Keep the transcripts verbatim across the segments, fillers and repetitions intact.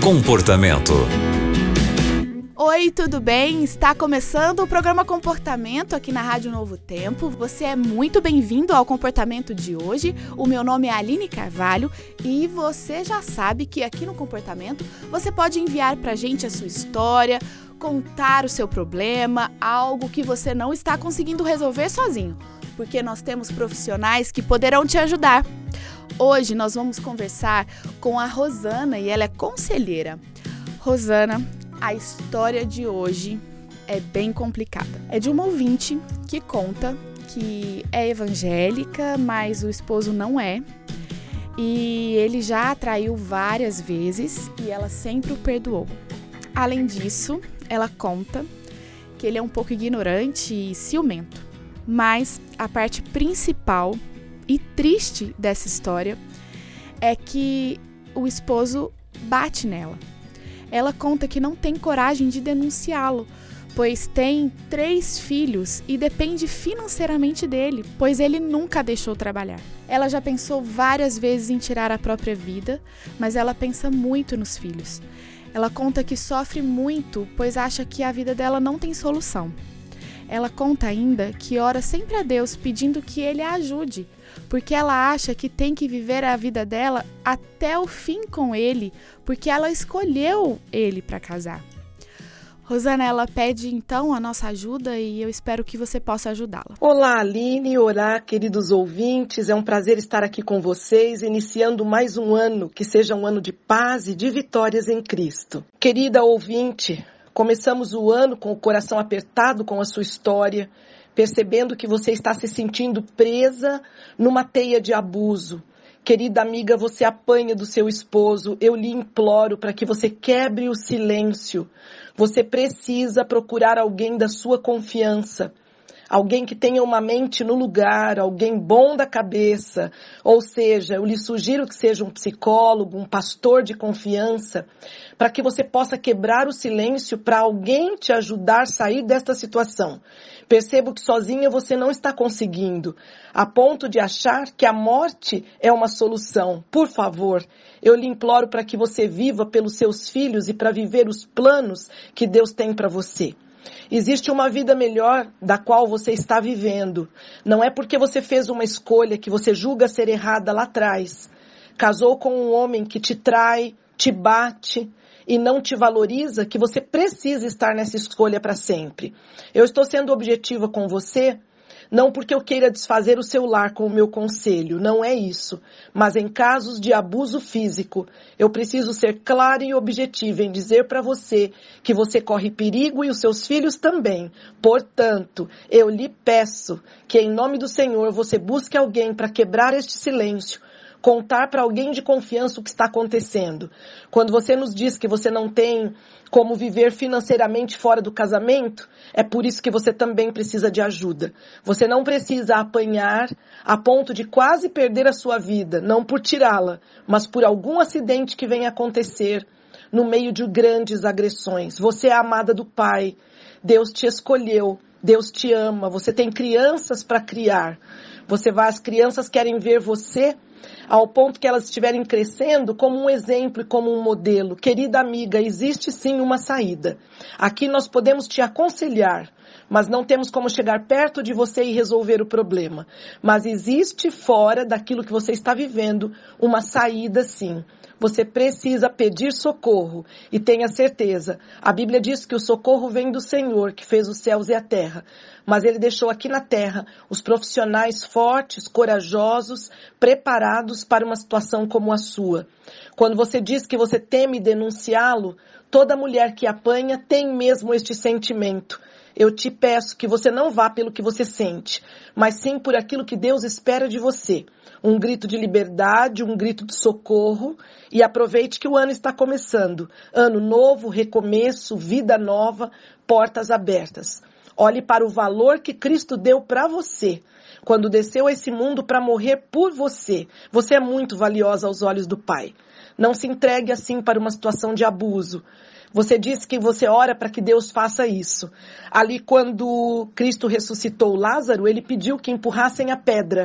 Comportamento. Oi, tudo bem? Está começando o programa Comportamento aqui na Rádio Novo Tempo. Você é muito bem-vindo ao Comportamento de hoje. O meu nome é Aline Carvalho e você já sabe que aqui no Comportamento você pode enviar pra gente a sua história, contar o seu problema, algo que você não está conseguindo resolver sozinho, porque nós temos profissionais que poderão te ajudar. Hoje nós vamos conversar com a Rosana e ela é conselheira. Rosana, a história de hoje é bem complicada. É de uma ouvinte que conta que é evangélica, mas o esposo não é. E ele já a traiu várias vezes e ela sempre o perdoou. Além disso, ela conta que ele é um pouco ignorante e ciumento. Mas a parte principal e triste dessa história é que o esposo bate nela. Ela conta que não tem coragem de denunciá-lo, pois tem três filhos e depende financeiramente dele, pois ele nunca a deixou trabalhar. Ela já pensou várias vezes em tirar a própria vida, mas ela pensa muito nos filhos. Ela conta que sofre muito, pois acha que a vida dela não tem solução. Ela conta ainda que ora sempre a Deus pedindo que ele a ajude, porque ela acha que tem que viver a vida dela até o fim com ele, porque ela escolheu ele para casar. Rosana, ela pede então a nossa ajuda e eu espero que você possa ajudá-la. Olá, Aline, olá, queridos ouvintes, é um prazer estar aqui com vocês, iniciando mais um ano, que seja um ano de paz e de vitórias em Cristo. Querida ouvinte, começamos o ano com o coração apertado com a sua história, percebendo que você está se sentindo presa numa teia de abuso. Querida amiga, você apanha do seu esposo, eu lhe imploro para que você quebre o silêncio. Você precisa procurar alguém da sua confiança. Alguém que tenha uma mente no lugar, alguém bom da cabeça, ou seja, eu lhe sugiro que seja um psicólogo, um pastor de confiança, para que você possa quebrar o silêncio para alguém te ajudar a sair desta situação. Percebo que sozinha você não está conseguindo, a ponto de achar que a morte é uma solução. Por favor, eu lhe imploro para que você viva pelos seus filhos e para viver os planos que Deus tem para você. Existe uma vida melhor da qual você está vivendo. Não é porque você fez uma escolha que você julga ser errada lá atrás. Casou com um homem que te trai, te bate e não te valoriza, que você precisa estar nessa escolha para sempre. Eu estou sendo objetiva com você, não porque eu queira desfazer o seu lar com o meu conselho, não é isso. Mas em casos de abuso físico, eu preciso ser clara e objetiva em dizer para você que você corre perigo e os seus filhos também. Portanto, eu lhe peço que em nome do Senhor você busque alguém para quebrar este silêncio, contar para alguém de confiança o que está acontecendo. Quando você nos diz que você não tem como viver financeiramente fora do casamento, é por isso que você também precisa de ajuda. Você não precisa apanhar a ponto de quase perder a sua vida, não por tirá-la, mas por algum acidente que venha acontecer no meio de grandes agressões. Você é a amada do Pai, Deus te escolheu, Deus te ama, você tem crianças para criar. Você vai, as crianças querem ver você ao ponto que elas estiverem crescendo como um exemplo e como um modelo. Querida amiga, existe sim uma saída. Aqui nós podemos te aconselhar, mas não temos como chegar perto de você e resolver o problema. Mas existe fora daquilo que você está vivendo uma saída sim. Você precisa pedir socorro e tenha certeza. A Bíblia diz que o socorro vem do Senhor, que fez os céus e a terra. Mas Ele deixou aqui na terra os profissionais fortes, corajosos, preparados para uma situação como a sua. Quando você diz que você teme denunciá-lo, toda mulher que apanha tem mesmo este sentimento. Eu te peço que você não vá pelo que você sente, mas sim por aquilo que Deus espera de você. Um grito de liberdade, um grito de socorro, e aproveite que o ano está começando. Ano novo, recomeço, vida nova, portas abertas. Olhe para o valor que Cristo deu para você, quando desceu a esse mundo para morrer por você. Você é muito valiosa aos olhos do Pai. Não se entregue assim para uma situação de abuso. Você disse que você ora para que Deus faça isso. Ali, quando Cristo ressuscitou Lázaro, ele pediu que empurrassem a pedra.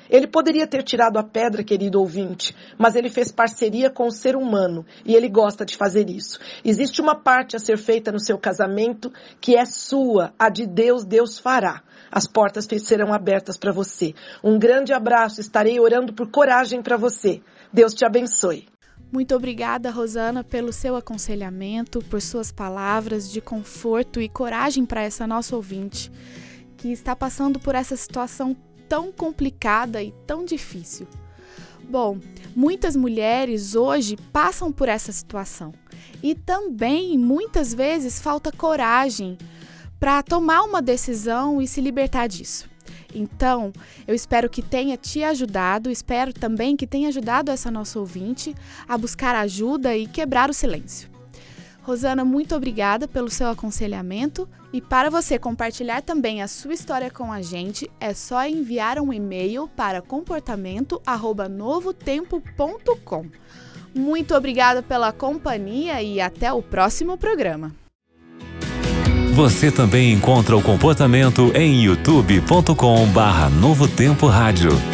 Ele poderia ter tirado a pedra, querido ouvinte, mas ele fez parceria com o ser humano e ele gosta de fazer isso. Existe uma parte a ser feita no seu casamento que é sua, a de Deus, Deus fará. As portas serão abertas para você. Um grande abraço, estarei orando por coragem para você. Deus te abençoe. Muito obrigada, Rosana, pelo seu aconselhamento, por suas palavras de conforto e coragem para essa nossa ouvinte, que está passando por essa situação tão complicada e tão difícil. Bom, muitas mulheres hoje passam por essa situação e também muitas vezes falta coragem para tomar uma decisão e se libertar disso. Então, eu espero que tenha te ajudado, espero também que tenha ajudado essa nossa ouvinte a buscar ajuda e quebrar o silêncio. Rosana, muito obrigada pelo seu aconselhamento e para você compartilhar também a sua história com a gente, é só enviar um e-mail para comportamento arroba novotempo ponto com. Muito obrigada pela companhia e até o próximo programa. Você também encontra o Comportamento em youtube ponto com barra Novo Tempo Rádio.